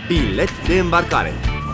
Bilet de îmbarcare.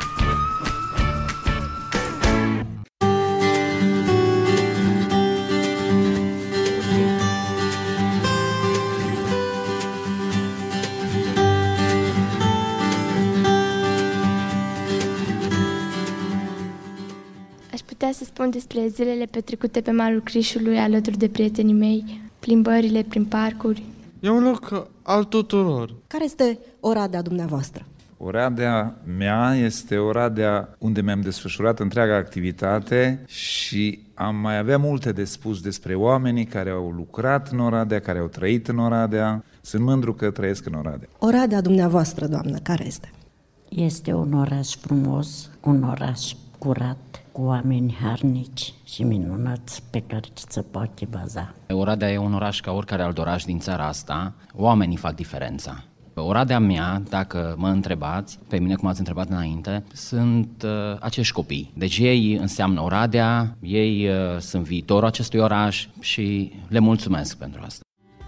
Aș putea să spun despre zilele petrecute pe malul Crișului alături de prietenii mei, plimbările prin parcuri. E un loc al tuturor. Care este Oradea dumneavoastră? Oradea mea este Oradea unde mi-am desfășurat întreaga activitate și am mai avea multe de spus despre oamenii care au lucrat în Oradea, care au trăit în Oradea. Sunt mândru că trăiesc în Oradea. Oradea dumneavoastră, doamnă, care este? Este un oraș frumos, un oraș curat, cu oameni harnici și minunați pe care se poate baza. Oradea e un oraș ca oricare alt oraș din țara asta. Oamenii fac diferența. Oradea mea, dacă mă întrebați, pe mine cum ați întrebat înainte, sunt acești copii. Deci ei înseamnă Oradea, ei sunt viitorul acestui oraș și le mulțumesc pentru asta.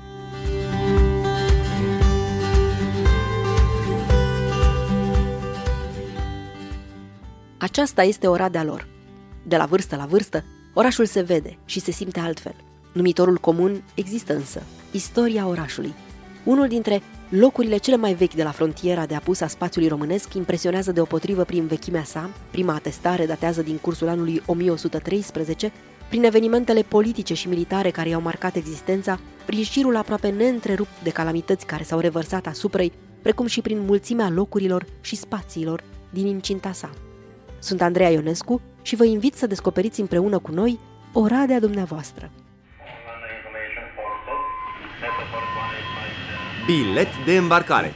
Aceasta este Oradea lor. De la vârstă la vârstă, orașul se vede și se simte altfel. Numitorul comun există însă, istoria orașului. Unul dintre locurile cele mai vechi de la frontiera de apus a spațiului românesc impresionează deopotrivă prin vechimea sa. Prima atestare datează din cursul anului 1113, prin evenimentele politice și militare care i-au marcat existența, prin șirul aproape neîntrerupt de calamități care s-au revărsat asupra ei, precum și prin mulțimea locurilor și spațiilor din incinta sa. Sunt Andreea Ionescu și vă invit să descoperiți împreună cu noi Oradea dumneavoastră. Bilet de îmbarcare.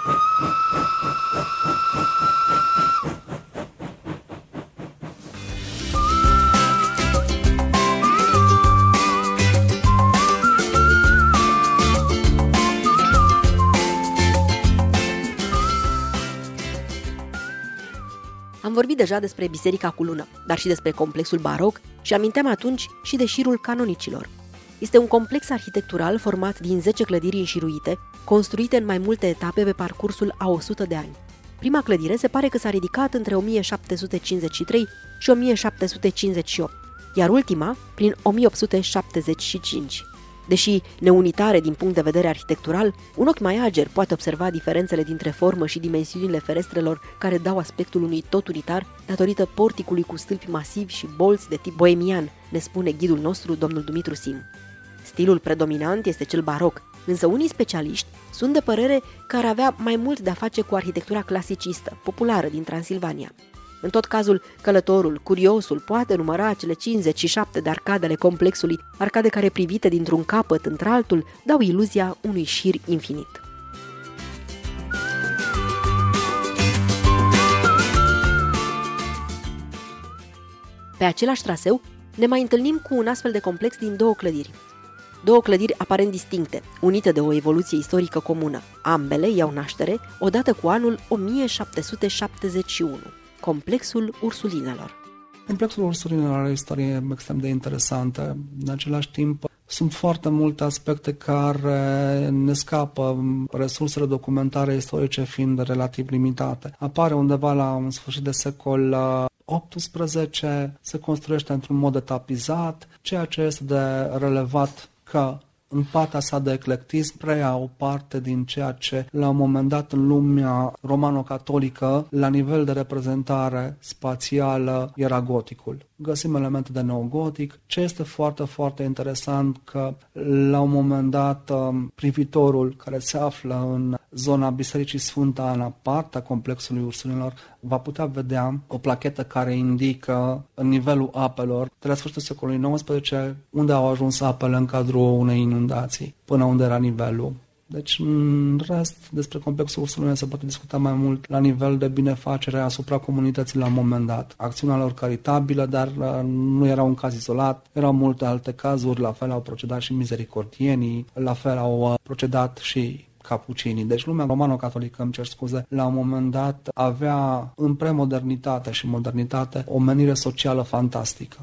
Am vorbit deja despre Biserica cu lună, dar și despre complexul baroc și aminteam atunci și de șirul canonicilor. Este un complex arhitectural format din 10 clădiri înșiruite, construite în mai multe etape pe parcursul a 100 de ani. Prima clădire se pare că s-a ridicat între 1753 și 1758, iar ultima prin 1875. Deși neunitare din punct de vedere arhitectural, un ochi mai ager poate observa diferențele dintre formă și dimensiunile ferestrelor care dau aspectul unui tot unitar datorită porticului cu stâlpi masivi și bolți de tip boemian, ne spune ghidul nostru, domnul Dumitru Sim. Stilul predominant este cel baroc, însă unii specialiști sunt de părere că ar avea mai mult de-a face cu arhitectura clasicistă, populară din Transilvania. În tot cazul, călătorul, curiosul, poate număra cele 57 de arcade ale complexului, arcade care, privite dintr-un capăt într-altul, dau iluzia unui șir infinit. Pe același traseu, ne mai întâlnim cu un astfel de complex din două clădiri. Două clădiri aparent distincte, unite de o evoluție istorică comună. Ambele iau naștere odată cu anul 1771. Complexul Ursulinelor. Complexul Ursulinelor are o istorie extrem de interesantă. În același timp, sunt foarte multe aspecte care ne scapă, resursele documentare istorice fiind relativ limitate. Apare undeva la un sfârșit de secol XVIII, se construiește într-un mod etapizat, ceea ce este de relevat că în partea sa de eclectism preia o parte din ceea ce la un moment dat în lumea romano-catolică, la nivel de reprezentare spațială, era goticul. Găsim elemente de neogotic. Ce este foarte, foarte interesant că la un moment dat privitorul care se află în zona Bisericii Sfânta Ana, partea complexului Ursulinelor, va putea vedea o plachetă care indică nivelul apelor de la sfârșitul secolului XIX, unde au ajuns apele în cadrul unei inundații, până unde era nivelul. Deci, în rest, despre complexul Ursulinelor se poate discuta mai mult la nivel de binefacere asupra comunității la un moment dat. Acțiunea lor caritabilă, dar nu era un caz izolat, erau multe alte cazuri, la fel au procedat și misericordienii, la fel au procedat și capucinii. Deci lumea romano-catolică, îmi cer scuze, la un moment dat avea în premodernitate și modernitate o menire socială fantastică.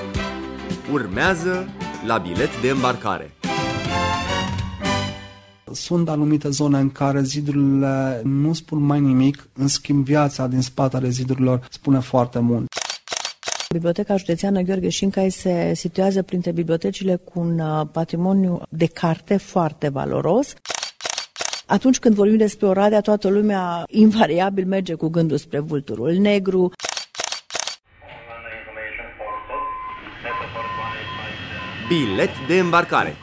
Urmează la bilet de îmbarcare. Sunt anumite zone în care zidurile nu spun mai nimic, în schimb viața din spatele zidurilor spune foarte mult. Biblioteca Județeană Gheorghe Șincai se situează printre bibliotecile cu un patrimoniu de carte foarte valoros. Atunci când vorbim despre Oradea, toată lumea invariabil merge cu gândul spre Vulturul Negru. Bilet de îmbarcare.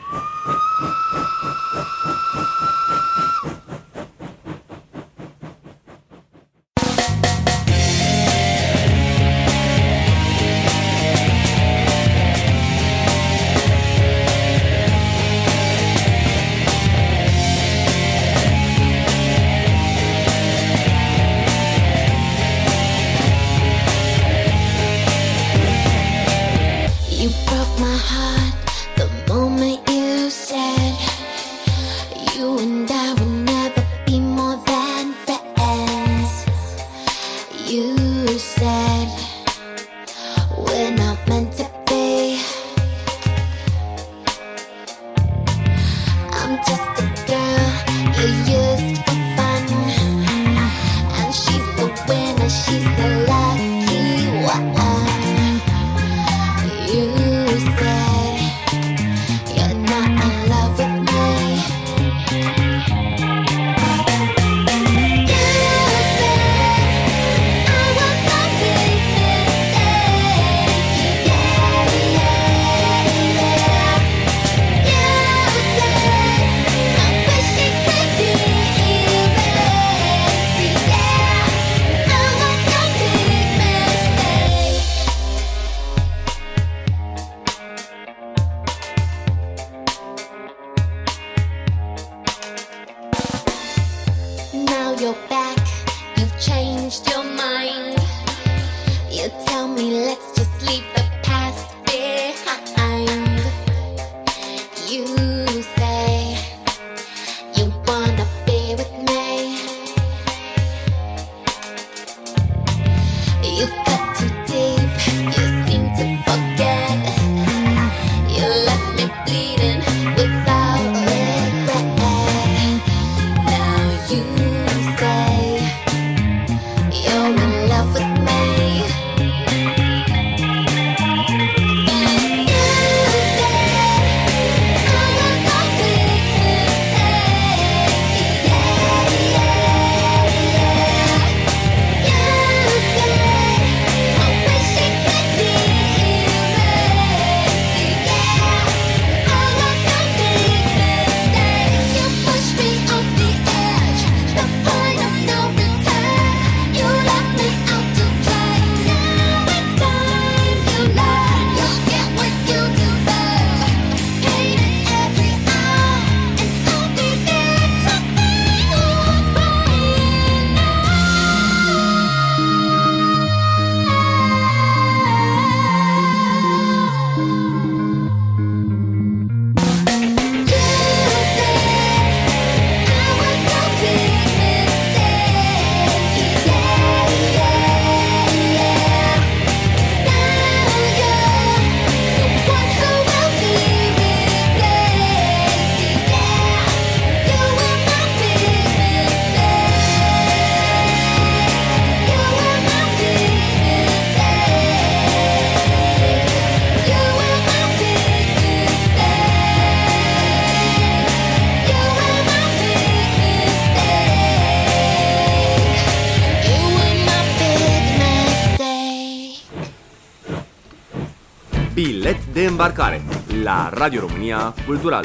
Bilet de îmbarcare la Radio România Cultural.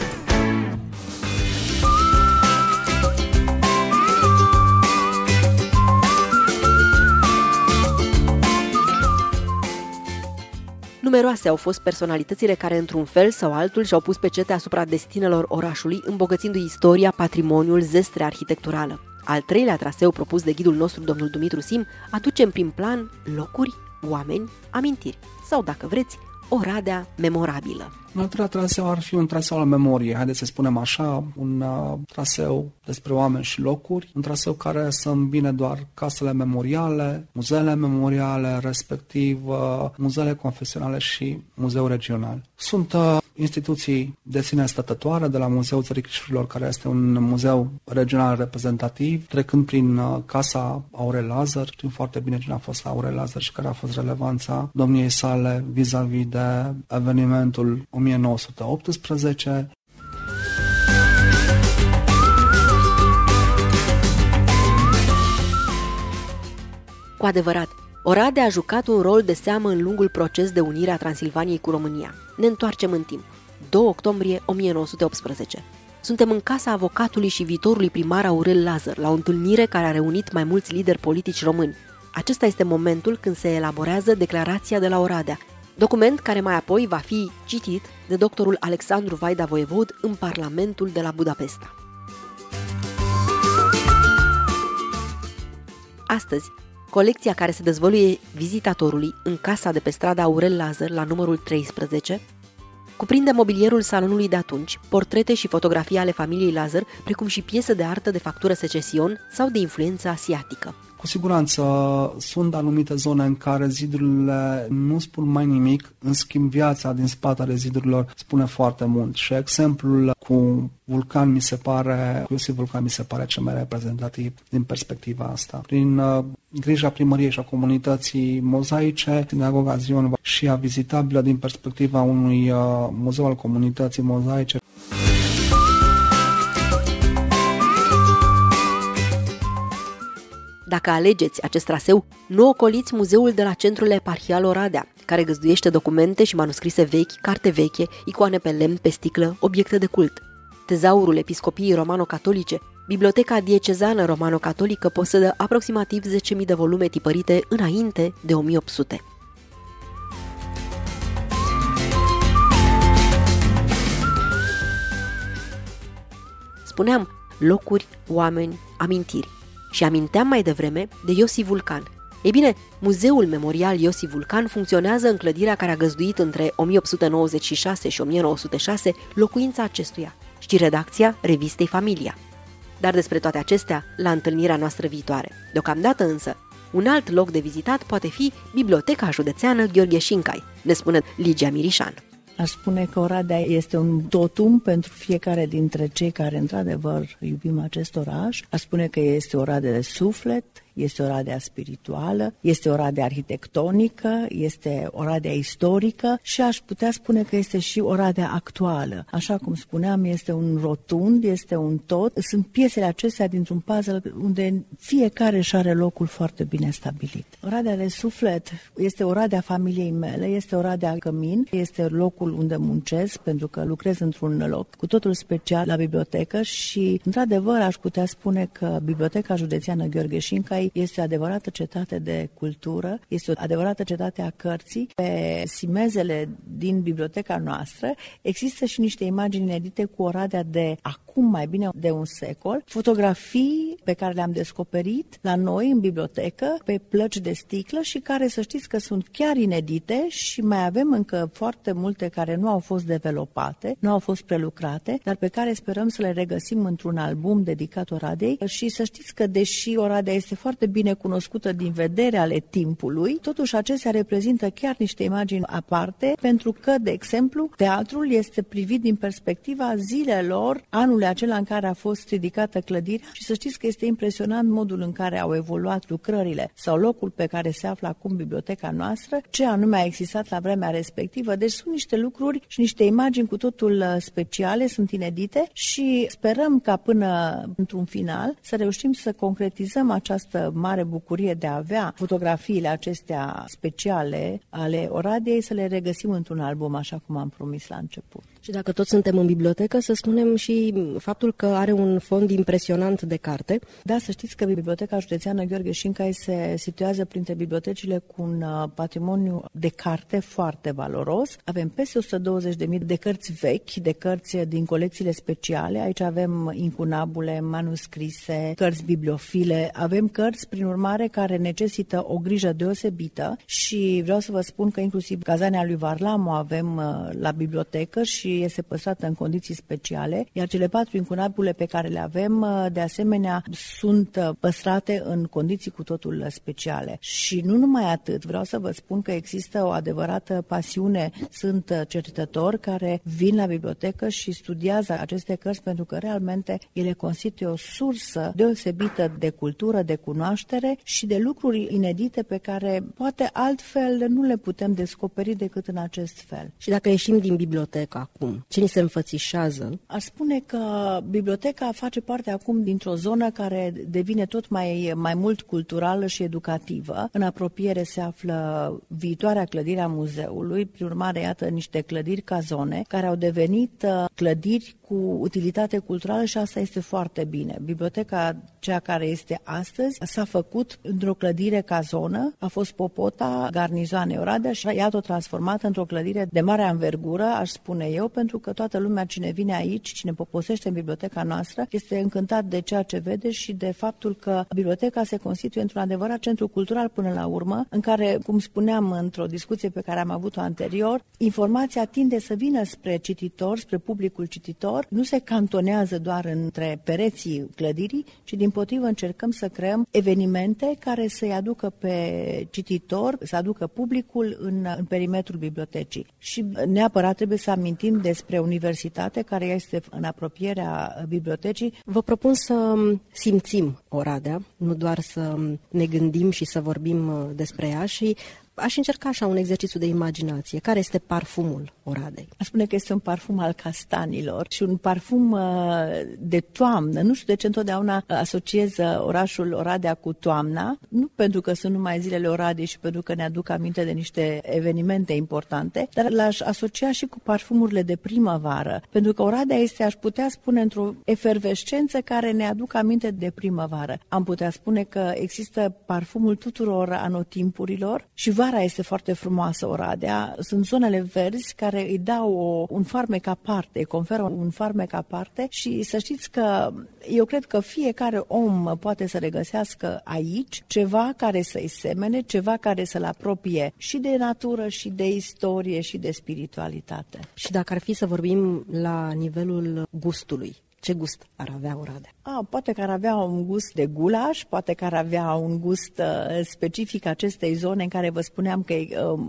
Numeroase au fost personalitățile care, într-un fel sau altul, și-au pus pecete asupra destinelor orașului, îmbogățindu-i istoria, patrimoniul, zestrea arhitecturală. Al treilea traseu propus de ghidul nostru, domnul Dumitru Sim, aduce în prim plan locuri, oameni, amintiri sau, dacă vreți, Oradea memorabilă. Un al treilea traseu ar fi un traseu al memoriei, haideți să spunem așa, un traseu despre oameni și locuri, un traseu care să îmbine doar casele memoriale, muzeele memoriale, respectiv muzeele confesionale și muzeul regional. Sunt instituții de sine stătătoare, de la Muzeul Țării Crișurilor, care este un muzeu regional reprezentativ, trecând prin Casa Aurel Lazar. Știm foarte bine cine a fost Aurel Lazar și care a fost relevanța domniei sale vis-a-vis de evenimentul 1918. Cu adevărat, Oradea a jucat un rol de seamă în lungul proces de unire a Transilvaniei cu România. Ne întoarcem în timp. 2 octombrie 1918. Suntem în casa avocatului și viitorului primar Aurel Lazar, la o întâlnire care a reunit mai mulți lideri politici români. Acesta este momentul când se elaborează declarația de la Oradea, document care mai apoi va fi citit de doctorul Alexandru Vaida Voievod în Parlamentul de la Budapesta. Astăzi, colecția care se dezvăluie vizitatorului în casa de pe strada Aurel Lazar, la numărul 13, cuprinde mobilierul salonului de atunci, portrete și fotografii ale familiei Lazar, precum și piese de artă de factură secesion sau de influență asiatică. Cu siguranță sunt anumite zone în care zidurile nu spun mai nimic, în schimb viața din spatele zidurilor spune foarte mult. Și exemplul cu Vulcan Iosif Vulcan mi se pare cel mai reprezentativ din perspectiva asta. Prin grija primăriei și a comunității mozaice, sinagoga Zion și a vizitabilă din perspectiva unui muzeu al comunității mozaice. Dacă alegeți acest traseu, nu ocoliți muzeul de la Centrul Eparhial Oradea, care găzduiește documente și manuscrise vechi, carte veche, icoane pe lemn, pe sticlă, obiecte de cult. Tezaurul Episcopiei Romano-Catolice, Biblioteca Diecezană Romano-Catolică posedă aproximativ 10.000 de volume tipărite înainte de 1800. Spuneam locuri, oameni, amintiri. Și aminteam mai devreme de Iosif Vulcan. Ei bine, Muzeul Memorial Iosif Vulcan funcționează în clădirea care a găzduit între 1896 și 1906 locuința acestuia și redacția revistei Familia. Dar despre toate acestea, la întâlnirea noastră viitoare. Deocamdată însă, un alt loc de vizitat poate fi Biblioteca Județeană Gheorghe Șincai, ne spune Ligia Mirișan. Aș spune că Oradea este un totum pentru fiecare dintre cei care într-adevăr iubim acest oraș. Aș spune că este Oradea de suflet, este Oradea spirituală, este Oradea arhitectonică, este Oradea istorică și aș putea spune că este și Oradea actuală. Așa cum spuneam, este un rotund, este un tot. Sunt piesele acestea dintr-un puzzle unde fiecare își are locul foarte bine stabilit. Oradea de suflet este Oradea familiei mele, este Oradea Cămin, este locul unde muncesc pentru că lucrez într-un loc cu totul special la bibliotecă și, într-adevăr, aș putea spune că Biblioteca Județeană Gheorghe Șincai este o adevărată cetate de cultură, este o adevărată cetate a cărții. Pe simezele din biblioteca noastră există și niște imagini inedite cu Oradea de acum mai bine de un secol, fotografii pe care le-am descoperit la noi în bibliotecă, pe plăci de sticlă și care, să știți că sunt chiar inedite și mai avem încă foarte multe care nu au fost developate, nu au fost prelucrate, dar pe care sperăm să le regăsim într-un album dedicat Oradei și să știți că, deși Oradea este foarte bine cunoscută din vedere ale timpului, totuși acestea reprezintă chiar niște imagini aparte, pentru că, de exemplu, teatrul este privit din perspectiva zilelor, anul acela în care a fost ridicată clădirea și să știți că este impresionant modul în care au evoluat lucrările sau locul pe care se află acum biblioteca noastră, ce anume a existat la vremea respectivă. Deci sunt niște lucruri și niște imagini cu totul speciale, sunt inedite și sperăm ca până într-un final să reușim să concretizăm această mare bucurie de a avea fotografiile acestea speciale ale Oradei, să le regăsim într-un album, așa cum am promis la început. Și dacă toți suntem în bibliotecă, să spunem și faptul că are un fond impresionant de carte. Da, să știți că Biblioteca Județeană Gheorghe Șincai se situează printre bibliotecile cu un patrimoniu de carte foarte valoros. Avem peste 120.000 de cărți vechi, de cărți din colecțiile speciale. Aici avem incunabule, manuscrise, cărți bibliofile. Avem cărți, prin urmare, care necesită o grijă deosebită și vreau să vă spun că inclusiv Cazania lui Varlam o avem la bibliotecă și este păstrată în condiții speciale, iar cele 4 incunabule pe care le avem, de asemenea, sunt păstrate în condiții cu totul speciale. Și nu numai atât, vreau să vă spun că există o adevărată pasiune. Sunt cercetători care vin la bibliotecă și studiază aceste cărți pentru că realmente ele constituie o sursă deosebită de cultură, de cunoaștere și de lucruri inedite pe care poate altfel nu le putem descoperi decât în acest fel. Și dacă ieșim din bibliotecă acum, ce ni se înfățișează? Aș spune că biblioteca face parte acum dintr-o zonă care devine tot mai mult culturală și educativă. În apropiere se află viitoarea clădire a muzeului, prin urmare, iată niște clădiri cazone care au devenit clădiri cu utilitate culturală și asta este foarte bine. Biblioteca, cea care este astăzi, s-a făcut într-o clădire cazonă, a fost popota garnizoanei Oradea și iată-o transformată într-o clădire de mare anvergură, aș spune eu, pentru că toată lumea cine vine aici, cine poposește în biblioteca noastră, este încântat de ceea ce vede și de faptul că biblioteca se constituie într-un adevărat centru cultural până la urmă, în care, cum spuneam într-o discuție pe care am avut-o anterior, informația tinde să vină spre cititor, spre publicul cititor, nu se cantonează doar între pereții clădirii, ci dimpotrivă încercăm să creăm evenimente care să-i aducă pe cititor, să aducă publicul în perimetrul bibliotecii. Și neapărat trebuie să amintim despre universitate care este în apropierea bibliotecii. Vă propun să simțim Oradea, nu doar să ne gândim și să vorbim despre ea și aș încerca așa un exercițiu de imaginație. Care este parfumul Oradei? Aș spune că este un parfum al castanilor și un parfum de toamnă. Nu știu de ce întotdeauna asociez orașul Oradea cu toamna, nu pentru că sunt numai zilele Oradei și pentru că ne aduc aminte de niște evenimente importante, dar l-aș asocia și cu parfumurile de primăvară, pentru că Oradea este, aș putea spune, într-o efervescență care ne aduc aminte de primăvară. Am putea spune că există parfumul tuturor anotimpurilor și vara este foarte frumoasă Oradea. Sunt zonele verzi care îi dau un farmec aparte, conferă un farmec aparte și să știți că eu cred că fiecare om poate să regăsească aici ceva care să-i semene, ceva care să-l apropie și de natură, și de istorie, și de spiritualitate. Și dacă ar fi să vorbim la nivelul gustului, ce gust ar avea Oradea? Poate că ar avea un gust de gulaș, poate că ar avea un gust specific acestei zone în care vă spuneam că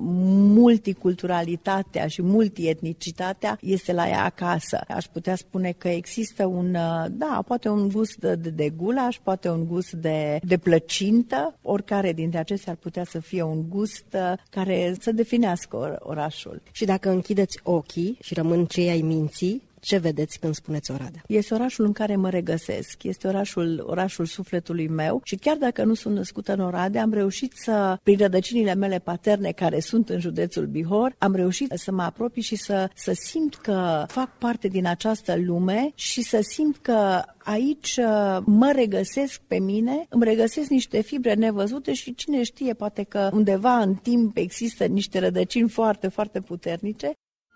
multiculturalitatea și multietnicitatea este la ea acasă. Aș putea spune că există poate un gust de gulaș, poate un gust de plăcintă, oricare dintre acestea ar putea să fie un gust care să definească orașul. Și dacă închideți ochii și rămân cei ai minții, ce vedeți când spuneți Oradea? Este orașul în care mă regăsesc, este orașul sufletului meu și chiar dacă nu sunt născută în Oradea, am reușit prin rădăcinile mele paterne care sunt în județul Bihor, am reușit să mă apropii și să simt că fac parte din această lume și să simt că aici mă regăsesc pe mine, îmi regăsesc niște fibre nevăzute și cine știe, poate că undeva în timp există niște rădăcini foarte, foarte puternice.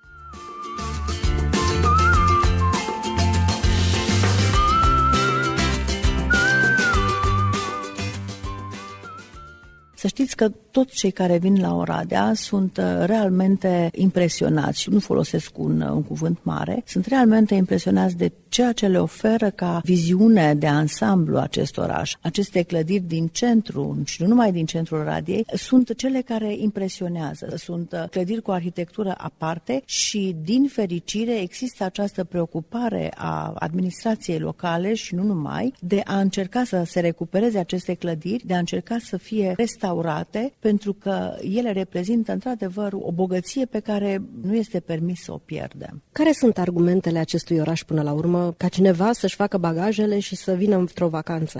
Să știți că toți cei care vin la Oradea sunt realmente impresionați și nu folosesc un cuvânt mare, sunt realmente impresionați de ceea ce le oferă ca viziune de ansamblu acest oraș. Aceste clădiri din centru și nu numai din centrul Oradiei sunt cele care impresionează. Sunt clădiri cu arhitectură aparte și din fericire există această preocupare a administrației locale și nu numai de a încerca să se recupereze aceste clădiri, de a încerca să fie restaurate, pentru că ele reprezintă într-adevăr o bogăție pe care nu este permis să o pierdem. Care sunt argumentele acestui oraș până la urmă ca cineva să-și facă bagajele și să vină într-o vacanță aici?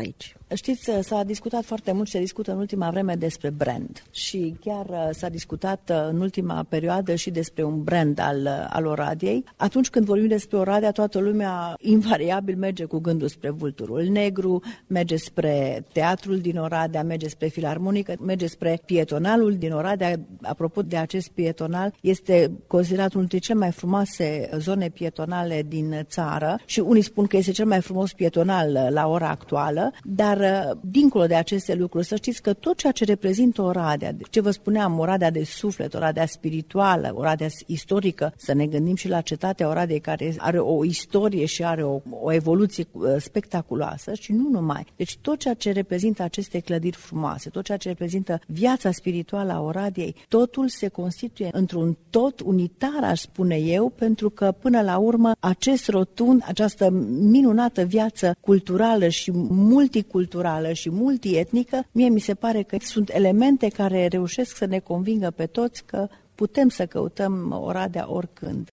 Știți, s-a discutat foarte mult și se discută în ultima vreme despre brand și chiar s-a discutat în ultima perioadă și despre un brand al Oradiei. Atunci când vorbim despre Oradea, toată lumea invariabil merge cu gândul spre Vulturul Negru, merge spre teatrul din Oradea, merge spre filarmonică, merge spre pietonalul din Oradea. Apropo de acest pietonal, este considerat unul dintre cele mai frumoase zone pietonale din țară și unii spun că este cel mai frumos pietonal la ora actuală, dar dincolo de aceste lucruri, să știți că tot ceea ce reprezintă Oradea, ce vă spuneam, Oradea de suflet, Oradea spirituală, Oradea istorică, să ne gândim și la cetatea Oradei, care are o istorie și are o evoluție spectaculoasă și nu numai. Deci tot ceea ce reprezintă aceste clădiri frumoase, tot ceea ce reprezintă viața spirituală a Oradiei, totul se constituie într-un tot unitar, aș spune eu, pentru că până la urmă acest rotund, această minunată viață culturală și multiculturală și multietnică, mie mi se pare că sunt elemente care reușesc să ne convingă pe toți că putem să căutăm Oradea oricând.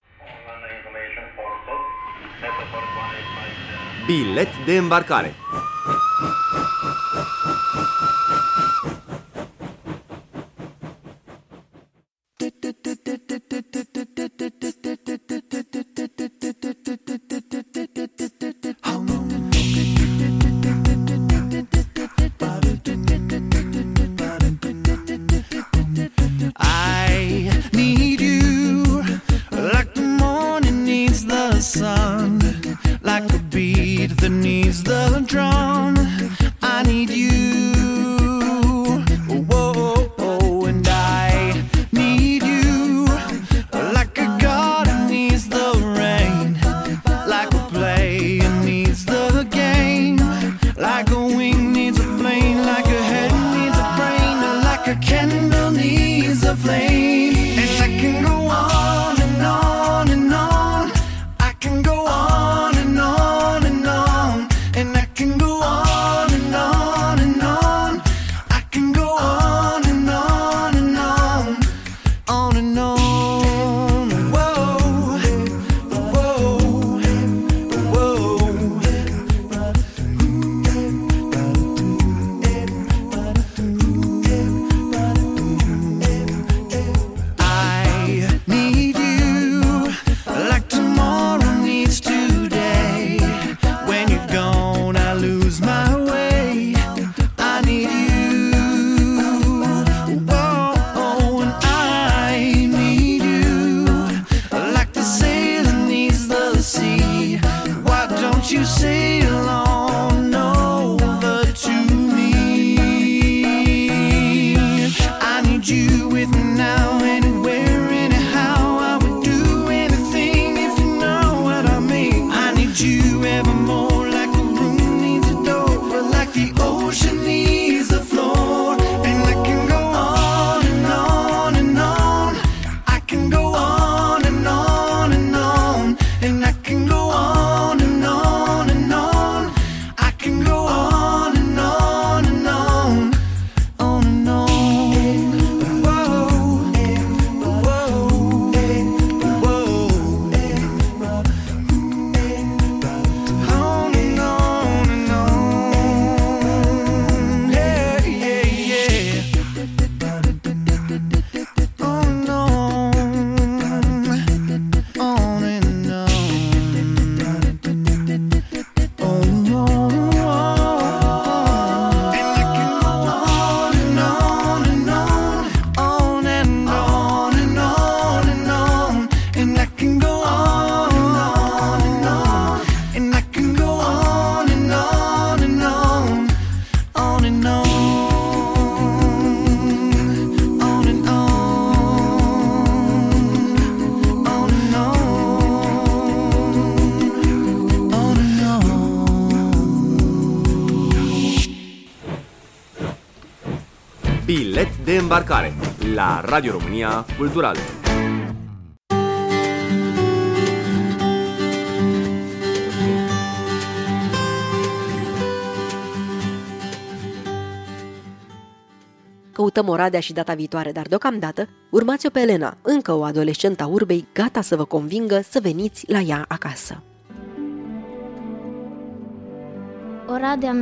Bilet de îmbarcare. I need you like the morning needs the sun, like a beat that needs the drum. I need you, whoa, oh, and I need you like a garden needs the rain, like a player needs the game, like a wing needs a plane, like a head needs a brain, like a candle needs a flame. And I can go on and on and on. I can go on and on and on. And I can go on and on and on. I can go on and on and on. On and on. Whoa, whoa, whoa. I need you like tomorrow needs today. When you're gone, I lose my way. I need you, whoa, and I need you like the sailor needs the sea. Why don't you sail on over to me? I need you with me now, anywhere, anyhow. I would do anything if you know what I mean. I need you evermore, like a room needs a door, but like the ocean needs the floor. And I can go on and on and on. I can go on and on and on. And I can go on and on and on. I can go on and on and on. On and on. Whoa, whoa, whoa. On and on and on. Yeah, yeah, yeah. On and on. On and on. On and on. And I can go on and on and on. On and on and on and on. And I can go on and on. And I can go on and on and on. On and on. On and on. On and on. On and on. Bilet de îmbarcare la Radio România Culturală. Căutăm Oradea și data viitoare, dar deocamdată urmați-o pe Elena, încă o adolescentă a urbei, gata să vă convingă să veniți la ea acasă. Oradea mea,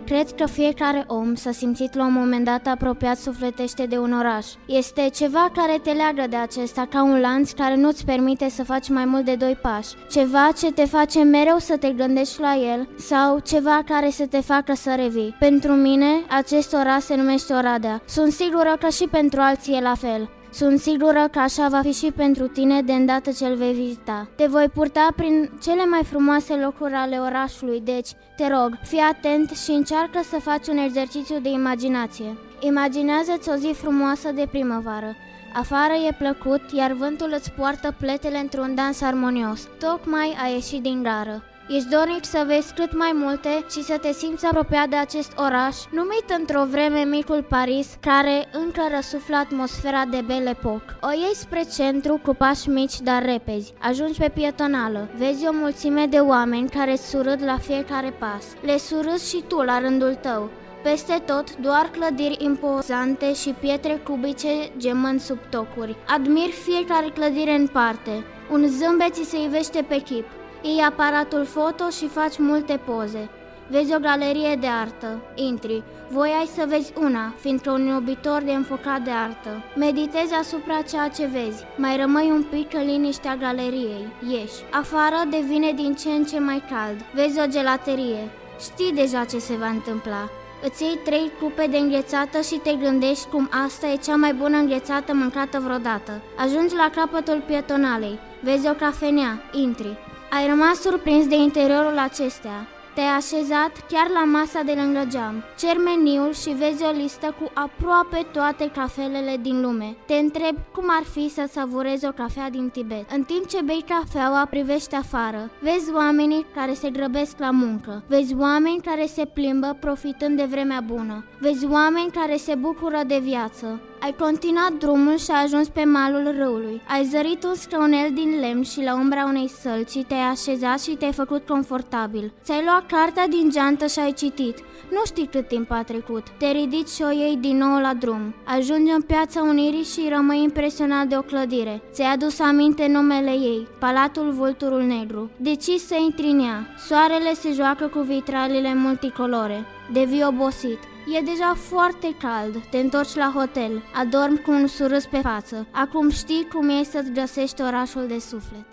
Cred că fiecare om s-a simțit la un moment dat apropiat sufletește de un oraș. Este ceva care te leagă de acesta ca un lanț care nu-ți permite să faci mai mult de 2 pași. Ceva ce te face mereu să te gândești la el sau ceva care să te facă să revii. Pentru mine, acest oraș se numește Oradea. Sunt sigură că și pentru alții e la fel. Sunt sigură că așa va fi și pentru tine de îndată ce îl vei vizita. Te voi purta prin cele mai frumoase locuri ale orașului, deci, te rog, fii atent și încearcă să faci un exercițiu de imaginație. Imaginează-ți o zi frumoasă de primăvară. Afară e plăcut, iar vântul îți poartă pletele într-un dans armonios. Tocmai ai ieșit din gară. Ești dornic să vezi cât mai multe și să te simți apropiat de acest oraș, numit într-o vreme micul Paris, care încă răsuflă atmosfera de Belle Époque. O iei spre centru cu pași mici, dar repezi. Ajungi pe pietonală. Vezi o mulțime de oameni care îți surâd la fiecare pas. Le surâzi și tu la rândul tău. Peste tot, doar clădiri impozante și pietre cubice gemând sub tocuri. Admiri fiecare clădire în parte. Un zâmbet ți se ivește pe chip. Iei aparatul foto și faci multe poze. Vezi o galerie de artă. Intri. Voiai să vezi una, fiindcă un iubitor de înfocat de artă. Meditezi asupra ceea ce vezi. Mai rămâi un pic în liniștea galeriei. Ieși. Afară devine din ce în ce mai cald. Vezi o gelaterie. Știi deja ce se va întâmpla. Îți iei 3 cupe de înghețată și te gândești cum asta e cea mai bună înghețată mâncată vreodată. Ajungi la capătul pietonalei. Vezi o cafenea. Intri. Ai rămas surprins de interiorul acesteia. Te-ai așezat chiar la masa de lângă geam. Ceri meniul și vezi o listă cu aproape toate cafelele din lume. Te întrebi cum ar fi să savurezi o cafea din Tibet. În timp ce bei cafeaua, privești afară. Vezi oamenii care se grăbesc la muncă. Vezi oameni care se plimbă profitând de vremea bună. Vezi oameni care se bucură de viață. Ai continuat drumul și ai ajuns pe malul râului. Ai zărit un scaunel din lemn și la umbra unei sălci te-ai așezat și te-ai făcut confortabil. Ți-ai luat cartea din geantă și ai citit. Nu știi cât timp a trecut. Te ridici și o iei din nou la drum. Ajungi în Piața Unirii și rămâi impresionat de o clădire. Ți-ai adus aminte numele ei, Palatul Vulturul Negru. Decizi să intri în ea. Soarele se joacă cu vitralele multicolore. Devii obosit. E deja foarte cald, te întorci la hotel, adormi cu un surâs pe față. Acum știi cum e să-ți găsești orașul de suflet.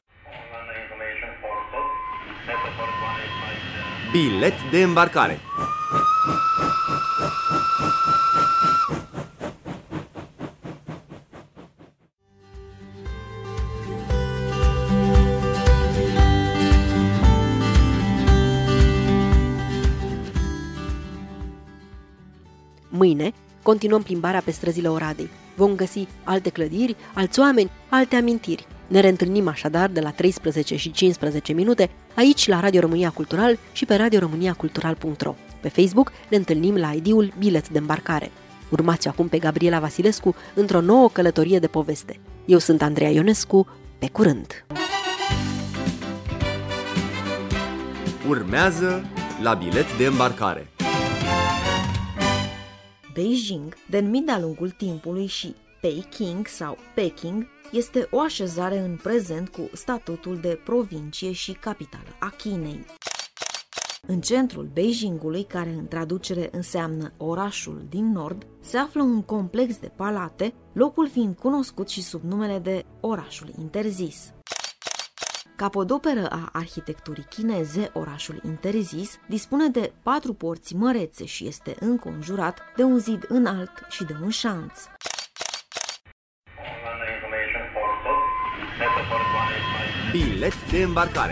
Bilet de îmbarcare. Mâine continuăm plimbarea pe străzile Oradei. Vom găsi alte clădiri, alți oameni, alte amintiri. Ne reîntâlnim așadar de la 13 și 15 minute aici la Radio România Cultural și pe radioromaniacultural.ro. Pe Facebook ne întâlnim la ID-ul Bilet de îmbarcare. Urmați acum pe Gabriela Vasilescu într-o nouă călătorie de poveste. Eu sunt Andreea Ionescu, pe curând! Urmează la Bilet de îmbarcare. Beijing, denumit de-a lungul timpului și Peking sau Peking, este o așezare în prezent cu statutul de provincie și capitală a Chinei. În centrul Beijingului, care în traducere înseamnă orașul din nord, se află un complex de palate, locul fiind cunoscut și sub numele de orașul interzis. Capodoperă a arhitecturii chineze, orașul interzis dispune de 4 porți mărețe și este înconjurat de un zid înalt și de un șanț. Bilet de îmbarcare.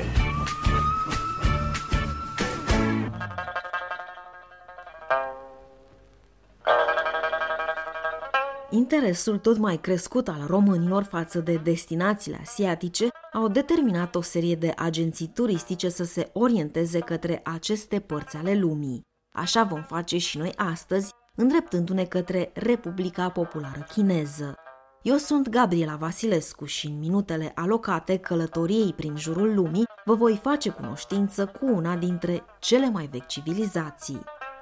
Interesul tot mai crescut al românilor față de destinațiile asiatice au determinat o serie de agenții turistice să se orienteze către aceste părți ale lumii. Așa vom face și noi astăzi, îndreptându-ne către Republica Populară Chineză. Eu sunt Gabriela Vasilescu și în minutele alocate călătoriei prin jurul lumii vă voi face cunoștință cu una dintre cele mai vechi civilizații.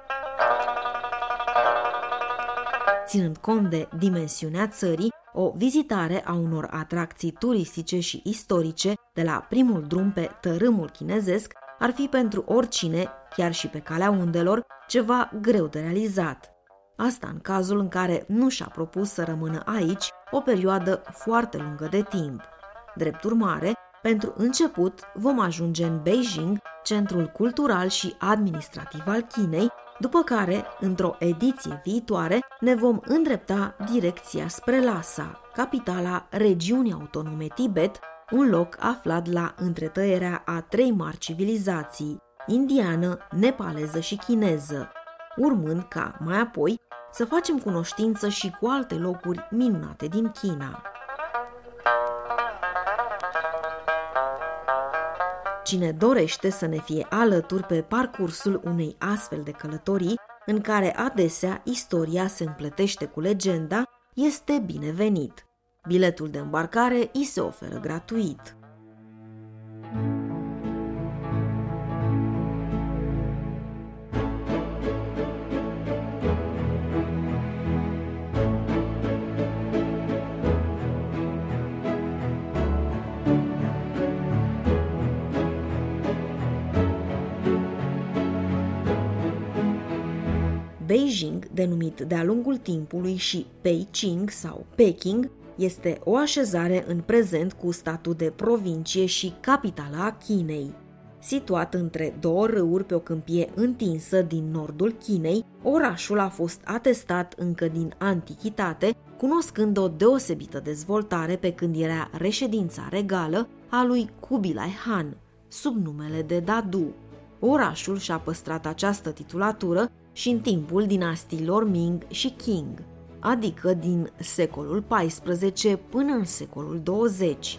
Ținând cont de dimensiunea țării, o vizitare a unor atracții turistice și istorice de la primul drum pe tărâmul chinezesc ar fi pentru oricine, chiar și pe calea undelor, ceva greu de realizat. Asta în cazul în care nu și-a propus să rămână aici o perioadă foarte lungă de timp. Drept urmare, pentru început vom ajunge în Beijing, centrul cultural și administrativ al Chinei, după care, într-o ediție viitoare, ne vom îndrepta direcția spre Lhasa, capitala regiunii autonome Tibet, un loc aflat la întretăierea a 3 mari civilizații, indiană, nepaleză și chineză, urmând ca, mai apoi, să facem cunoștință și cu alte locuri minunate din China. Cine dorește să ne fie alături pe parcursul unei astfel de călătorii, în care adesea istoria se împletește cu legenda, este binevenit. Biletul de îmbarcare îi se oferă gratuit. Beijing, denumit de-a lungul timpului și Peking sau Peking, este o așezare în prezent cu statut de provincie și capitală a Chinei. Situat între 2 râuri pe o câmpie întinsă din nordul Chinei, orașul a fost atestat încă din antichitate, cunoscând o deosebită dezvoltare pe când era reședința regală a lui Kubilai Han, sub numele de Dadu. Orașul și-a păstrat această titulatură și în timpul dinastiilor Ming și Qing, adică din secolul XIV până în secolul XX.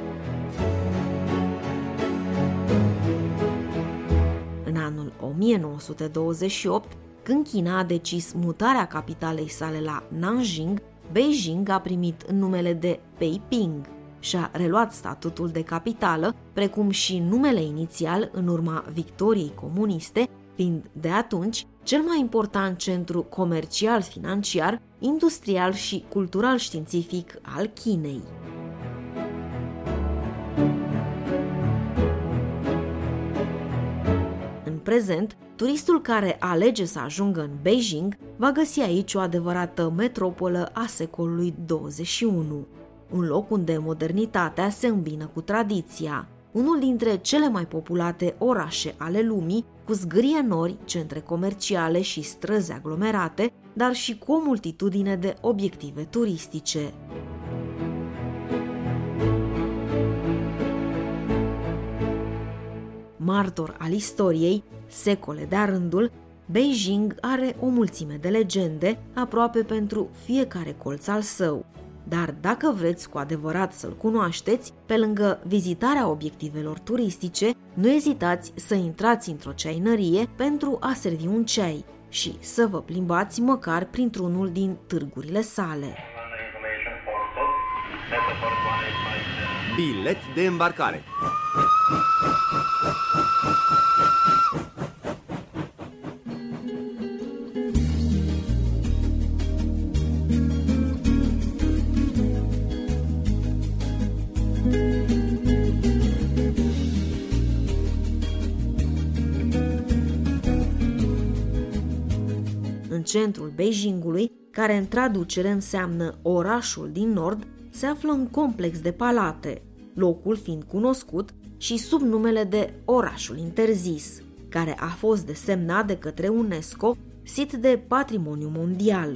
În anul 1928, când China a decis mutarea capitalei sale la Nanjing, Beijing a primit numele de Peiping și a reluat statutul de capitală, precum și numele inițial în urma victoriei comuniste, fiind de atunci cel mai important centru comercial, financiar, industrial și cultural-științific al Chinei. În prezent, turistul care alege să ajungă în Beijing va găsi aici o adevărată metropolă a secolului 21, un loc unde modernitatea se îmbină cu tradiția, unul dintre cele mai populate orașe ale lumii, cu zgârie nori, centre comerciale și străzi aglomerate, dar și cu o multitudine de obiective turistice. Martor al istoriei, secole de-a rândul, Beijing are o mulțime de legende, aproape pentru fiecare colț al său. Dar dacă vreți cu adevărat să-l cunoașteți, pe lângă vizitarea obiectivelor turistice, nu ezitați să intrați într-o ceainărie pentru a servi un ceai și să vă plimbați măcar printr-unul din târgurile sale. Bilet de îmbarcare. În centrul Beijingului, care în traducere înseamnă orașul din nord, se află un complex de palate, locul fiind cunoscut și sub numele de orașul interzis, care a fost desemnat de către UNESCO sit de patrimoniu mondial.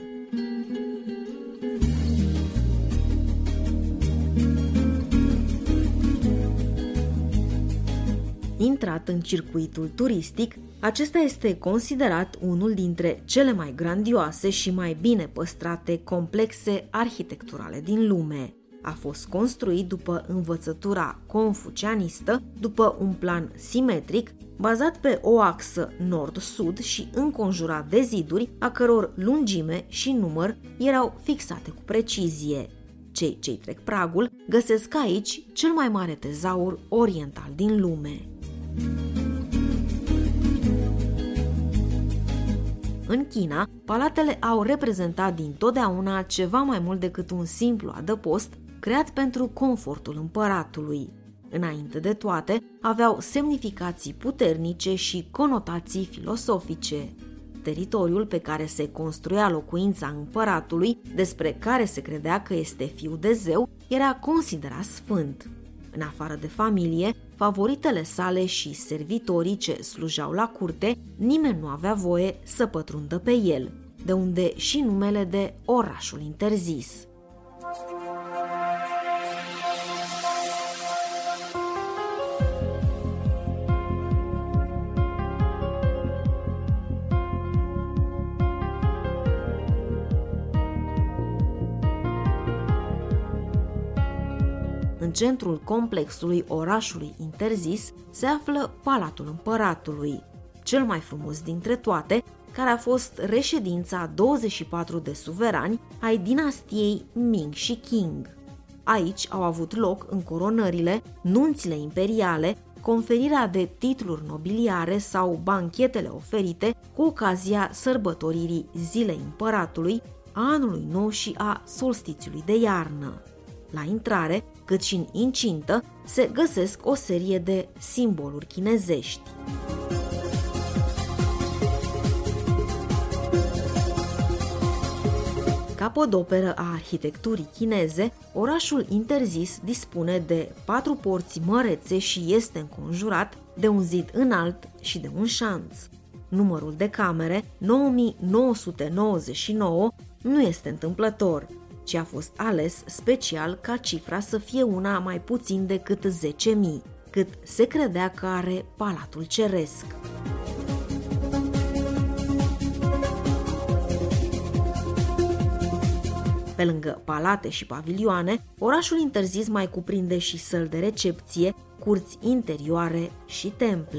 Intrat în circuitul turistic, acesta este considerat unul dintre cele mai grandioase și mai bine păstrate complexe arhitecturale din lume. A fost construit după învățătura confucianistă, după un plan simetric, bazat pe o axă nord-sud și înconjurat de ziduri, a căror lungime și număr erau fixate cu precizie. Cei ce trec pragul găsesc aici cel mai mare tezaur oriental din lume. În China, palatele au reprezentat dintotdeauna ceva mai mult decât un simplu adăpost creat pentru confortul împăratului. Înainte de toate, aveau semnificații puternice și conotații filosofice. teritoriul pe care se construia locuința împăratului, despre care se credea că este fiu de zeu, era considerat sfânt. În afară de familie, favoritele sale și servitorii ce slujau la curte, nimeni nu avea voie să pătrundă pe el, de unde și numele de orașul interzis. În centrul complexului orașului interzis se află Palatul Împăratului, cel mai frumos dintre toate, care a fost reședința a 24 de suverani ai dinastiei Ming și Qing. Aici au avut loc încoronările, nunțile imperiale, conferirea de titluri nobiliare sau banchetele oferite cu ocazia sărbătoririi Zilei Împăratului, a Anului Nou și a solstițiului de iarnă. La intrare, cât și în incintă, se găsesc o serie de simboluri chinezești. Capodoperă a arhitecturii chineze, orașul interzis dispune de 4 porți mărețe și este înconjurat de un zid înalt și de un șanț. Numărul de camere, 9999, nu este întâmplător, ci a fost ales special ca cifra să fie una mai puțin decât 10.000, cât se credea că are Palatul Ceresc. Pe lângă palate și pavilioane, orașul interzis mai cuprinde și săli de recepție, curți interioare și temple.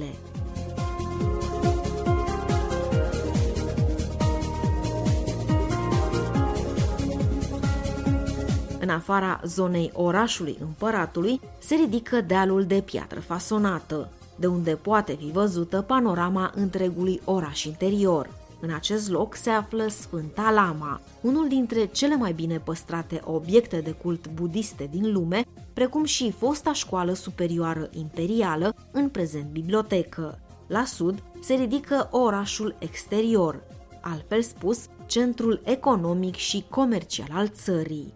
În afara zonei orașului Împăratului se ridică dealul de piatră fasonată, de unde poate fi văzută panorama întregului oraș interior. În acest loc se află Sfânta Lama, unul dintre cele mai bine păstrate obiecte de cult budiste din lume, precum și fosta școală superioară imperială, în prezent bibliotecă. La sud se ridică orașul exterior, altfel spus, centrul economic și comercial al țării.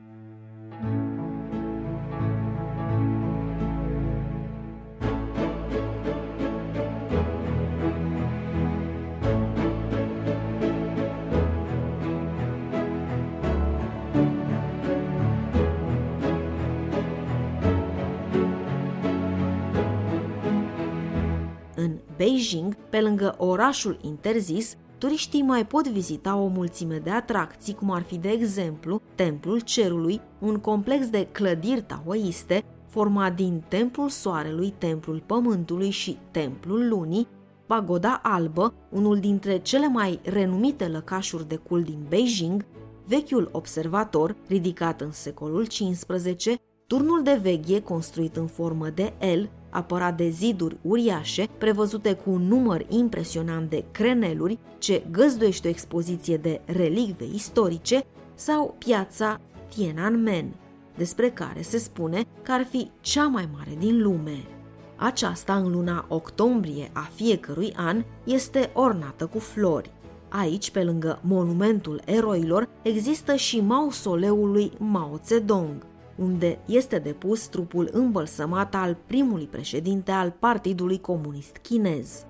În Beijing, pe lângă orașul interzis, turiștii mai pot vizita o mulțime de atracții, cum ar fi, de exemplu, Templul Cerului, un complex de clădiri taoiste format din Templul Soarelui, Templul Pământului și Templul Lunii, Pagoda Albă, unul dintre cele mai renumite lăcașuri de cult din Beijing, vechiul observator, ridicat în secolul XV, turnul de veghie construit în formă de L, apărat de ziduri uriașe, prevăzute cu un număr impresionant de creneluri, ce găzduiește o expoziție de relicve istorice, sau piața Tiananmen, despre care se spune că ar fi cea mai mare din lume. Aceasta, în luna octombrie a fiecărui an, este ornată cu flori. Aici, pe lângă monumentul eroilor, există și mausoleul lui Mao Zedong, unde este depus trupul îmbălsămat al primului președinte al Partidului Comunist Chinez.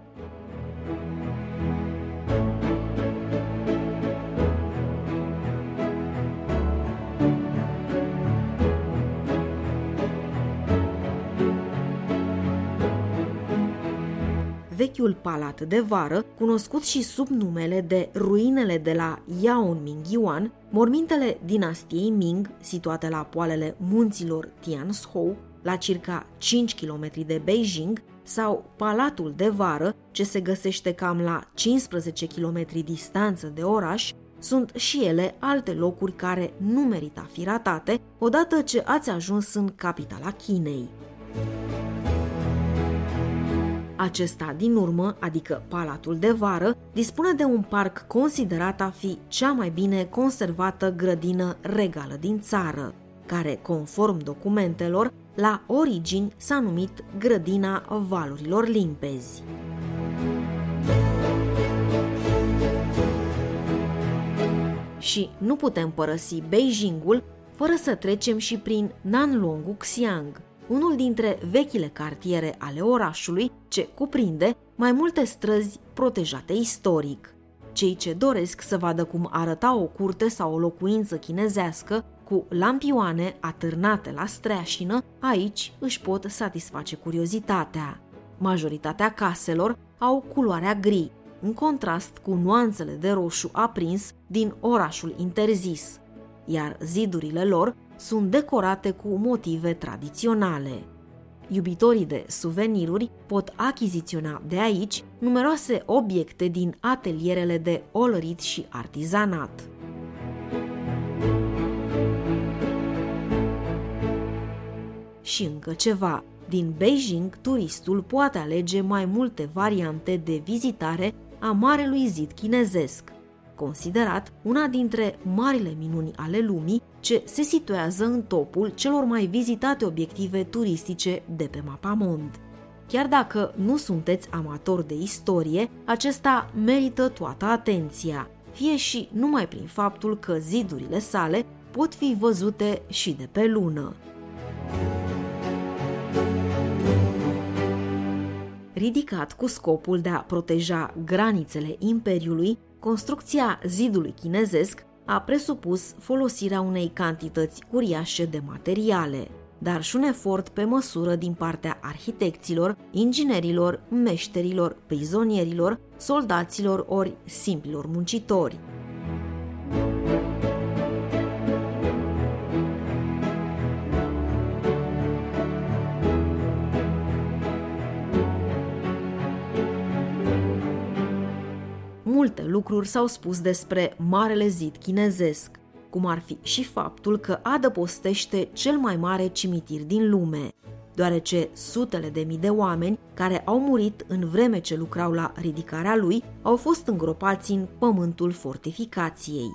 Vechiul palat de vară, cunoscut și sub numele de ruinele de la Yaomingyuan, mormintele dinastiei Ming, situate la poalele munților Tianshou, la circa 5 km de Beijing, sau Palatul de vară, ce se găsește cam la 15 km distanță de oraș, sunt și ele alte locuri care nu merită a fi ratate odată ce ați ajuns în capitala Chinei. Acesta din urmă, adică Palatul de vară, dispune de un parc considerat a fi cea mai bine conservată grădină regală din țară, care, conform documentelor, la origini s-a numit Grădina Valurilor Limpezi. Și nu putem părăsi Beijingul fără să trecem și prin Nanlongu Xiang, unul dintre vechile cartiere ale orașului, ce cuprinde mai multe străzi protejate istoric. Cei ce doresc să vadă cum arăta o curte sau o locuință chinezească cu lampioane atârnate la streașină, aici își pot satisface curiozitatea. Majoritatea caselor au culoarea gri, în contrast cu nuanțele de roșu aprins din orașul interzis, iar zidurile lor sunt decorate cu motive tradiționale. Iubitorii de suveniruri pot achiziționa de aici numeroase obiecte din atelierele de olărit și artizanat. Și încă ceva. Din Beijing, turistul poate alege mai multe variante de vizitare a Marelui Zid Chinezesc, considerat una dintre marile minuni ale lumii, ce se situează în topul celor mai vizitate obiective turistice de pe mapamond. Chiar dacă nu sunteți amatori de istorie, acesta merită toată atenția, fie și numai prin faptul că zidurile sale pot fi văzute și de pe lună. Ridicat cu scopul de a proteja granițele Imperiului, construcția zidului chinezesc a presupus folosirea unei cantități uriașe de materiale, dar și un efort pe măsură din partea arhitecților, inginerilor, meșterilor, prizonierilor, soldaților ori simplilor muncitori. Multe lucruri s-au spus despre Marele Zid Chinezesc, cum ar fi și faptul că adăpostește cel mai mare cimitir din lume, deoarece sutele de mii de oameni care au murit în vreme ce lucrau la ridicarea lui au fost îngropați în pământul fortificației.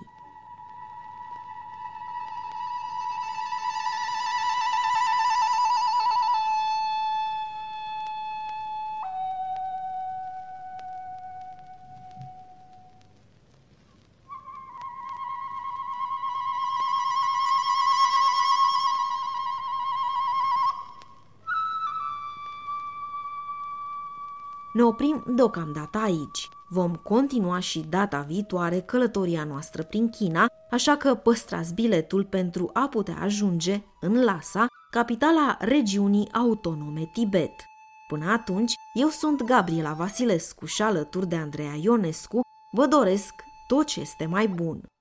Ne oprim deocamdată aici. Vom continua și data viitoare călătoria noastră prin China, așa că păstrați biletul pentru a putea ajunge în Lhasa, capitala regiunii autonome Tibet. Până atunci, eu sunt Gabriela Vasilescu și alături de Andreea Ionescu vă doresc tot ce este mai bun.